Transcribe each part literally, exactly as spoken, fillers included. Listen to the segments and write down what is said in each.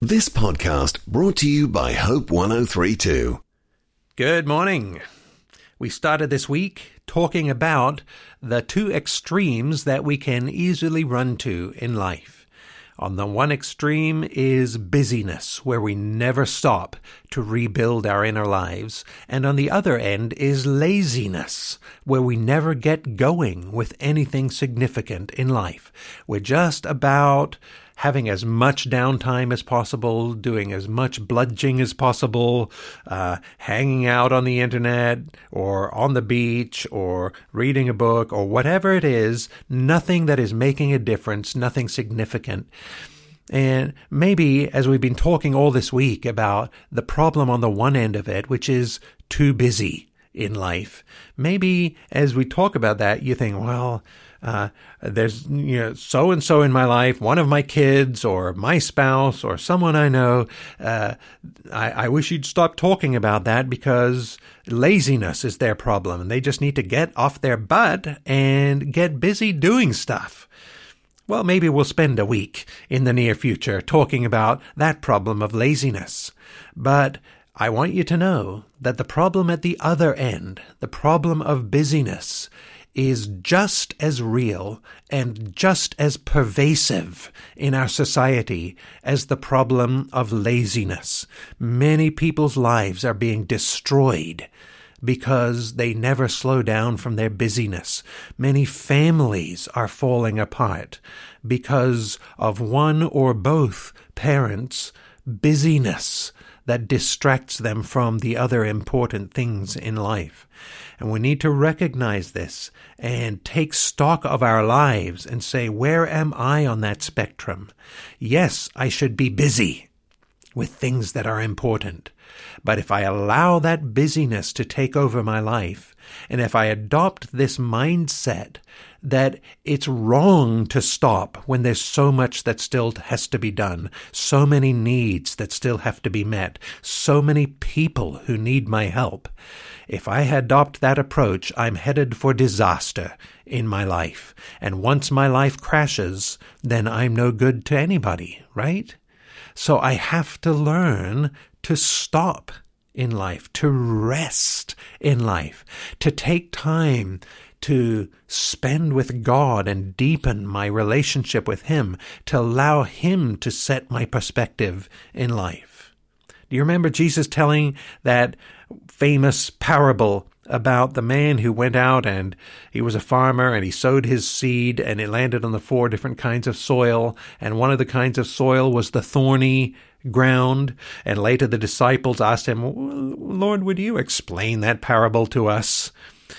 This podcast brought to you by Hope one oh three point two. Good morning. We started this week talking about the two extremes that we can easily run to in life. On the one extreme is busyness, where we never stop to rebuild our inner lives. And on the other end is laziness, where we never get going with anything significant in life. We're just about having as much downtime as possible, doing as much bludging as possible, uh, hanging out on the internet or on the beach or reading a book or whatever it is, nothing that is making a difference, nothing significant. And maybe as we've been talking all this week about the problem on the one end of it, which is too busy in life, maybe as we talk about that, you think, well, Uh, there's, you know, so-and-so in my life, one of my kids or my spouse or someone I know. Uh, I, I wish you'd stop talking about that because laziness is their problem and they just need to get off their butt and get busy doing stuff. Well, maybe we'll spend a week in the near future talking about that problem of laziness. But I want you to know that the problem at the other end, the problem of busyness, is just as real and just as pervasive in our society as the problem of laziness. Many people's lives are being destroyed because they never slow down from their busyness. Many families are falling apart because of one or both parents' busyness that distracts them from the other important things in life. And we need to recognize this and take stock of our lives and say, where am I on that spectrum? Yes, I should be busy with things that are important. But if I allow that busyness to take over my life, and if I adopt this mindset that it's wrong to stop when there's so much that still has to be done, so many needs that still have to be met, so many people who need my help, if I adopt that approach, I'm headed for disaster in my life. And once my life crashes, then I'm no good to anybody, right? So I have to learn to stop in life, to rest in life, to take time to spend with God and deepen my relationship with Him, to allow Him to set my perspective in life. Do you remember Jesus telling that famous parable about the man who went out and he was a farmer and he sowed his seed and it landed on the four different kinds of soil, and one of the kinds of soil was the thorny ground? And later the disciples asked him, Lord, would you explain that parable to us?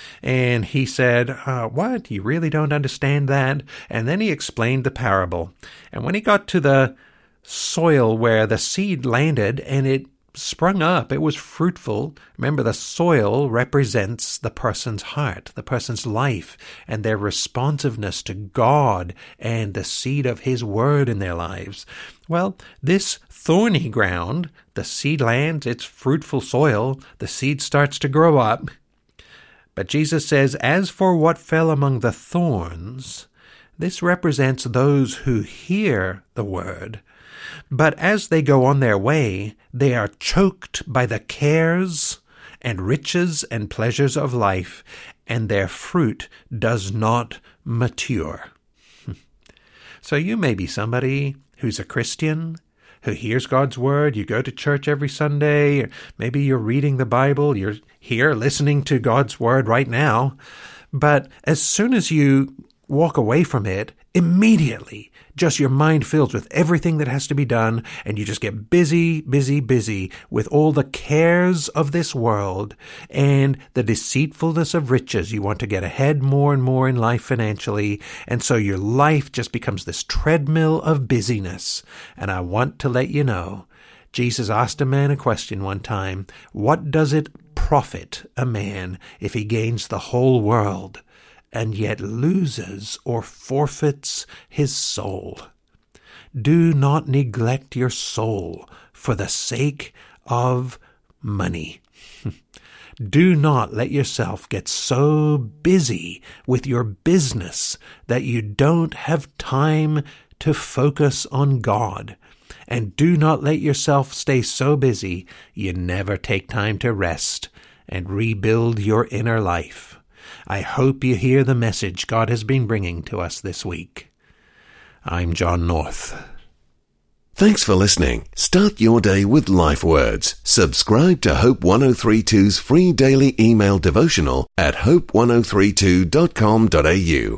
And he said, uh, what? You really don't understand that? And then he explained the parable. And when he got to the soil where the seed landed and it sprung up, it was fruitful. Remember, the soil represents the person's heart, the person's life, and their responsiveness to God and the seed of His word in their lives. Well, this thorny ground, the seed lands, it's fruitful soil, the seed starts to grow up. But Jesus says, as for what fell among the thorns, this represents those who hear the word, but as they go on their way, they are choked by the cares and riches and pleasures of life, and their fruit does not mature. So you may be somebody who's a Christian, who hears God's word, you go to church every Sunday, or maybe you're reading the Bible, you're here listening to God's word right now, but as soon as you walk away from it, immediately, just your mind fills with everything that has to be done, and you just get busy, busy, busy with all the cares of this world and the deceitfulness of riches. You want to get ahead more and more in life financially, and so your life just becomes this treadmill of busyness. And I want to let you know, Jesus asked a man a question one time, what does it profit a man if he gains the whole world and yet loses or forfeits his soul? Do not neglect your soul for the sake of money. Do not let yourself get so busy with your business that you don't have time to focus on God. And do not let yourself stay so busy you never take time to rest and rebuild your inner life. I hope you hear the message God has been bringing to us this week. I'm John North. Thanks for listening. Start your day with Life Words. Subscribe to Hope ten thirty-two's free daily email devotional at hope ten thirty-two dot com dot a u.